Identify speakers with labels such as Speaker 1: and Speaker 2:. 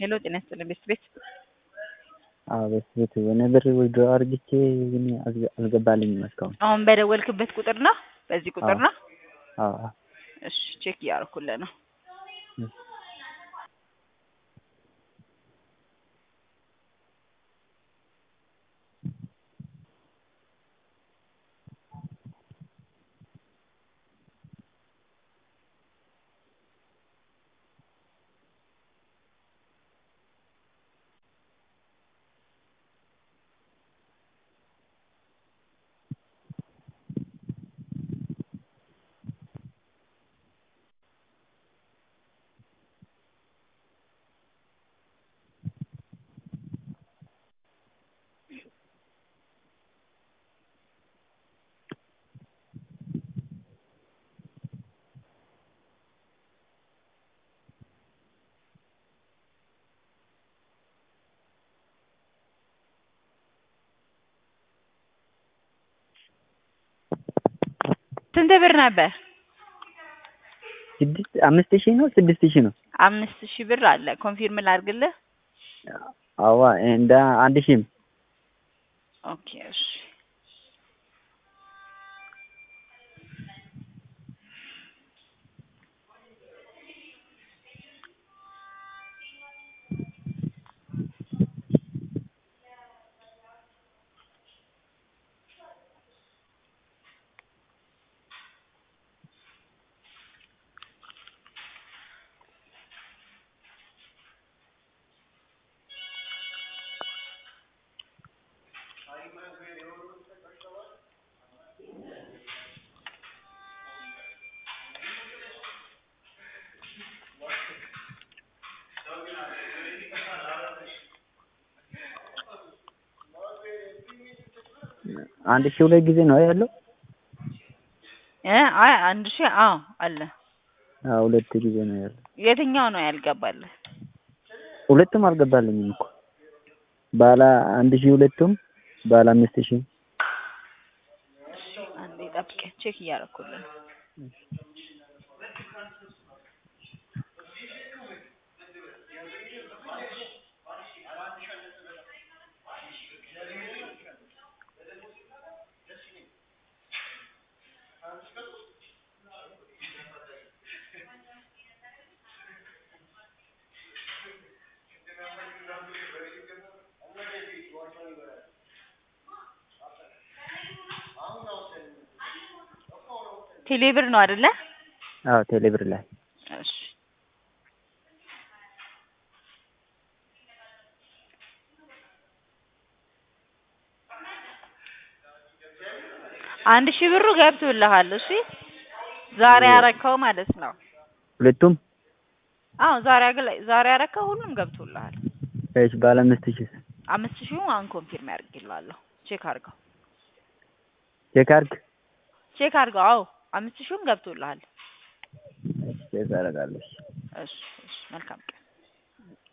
Speaker 1: ሄሎ ጤና ይስጥልኝ ቤት
Speaker 2: ቤት ነበር ዊድሮ አርግቼ ግን አልገባልኝም እስካሁን።
Speaker 1: አሁን በደወልክበት ቁጥር ነው? በዚህ ቁጥር ነው?
Speaker 2: አዎ።
Speaker 1: እሺ ቼክ እያደረኩልህ ነው። ስንት ብር ነበር?
Speaker 2: 5000 ነው 6000 ነው?
Speaker 1: 5000 ብር አለ። ኮንፊርም ላድርግልህ?
Speaker 2: አዋ እንደ 1000
Speaker 1: ኦኬ እሺ
Speaker 2: አንድ ሺህ ሁለት ጊዜ ነው ያለው?
Speaker 1: አይ 1000 አዎ አለ።
Speaker 2: ሁለት ጊዜ ነው ያለው።
Speaker 1: የትኛው ነው ያልገባልህ?
Speaker 2: ሁለቱም አልገባልኝም እኮ ባላ 1002ቱም ባላ 5000
Speaker 1: አንዴ ጠብቀኝ ቼክ እያደረኩልህ። ቴሌብር ነው አይደለ?
Speaker 2: አዎ ቴሌብር ላይ።
Speaker 1: እሺ አንድ ሺህ ብሩ ገብቶልሃል። እሺ ዛሬ ያረከው ማለት ነው።
Speaker 2: ሁለቱም?
Speaker 1: አዎ ዛሬ ያረከው ሁሉም ገብቶልሃል።
Speaker 2: እሺ ባለ 5000
Speaker 1: 5000 አሁን ኮንፊርም ያድርግልሃለሁ። ቼክ አድርገው። ቼክ አድርገው። አዎ 5000ም ገብቶልሃል።
Speaker 2: እሺ ቼክ አደርጋለሁ።
Speaker 1: እሺ መልካም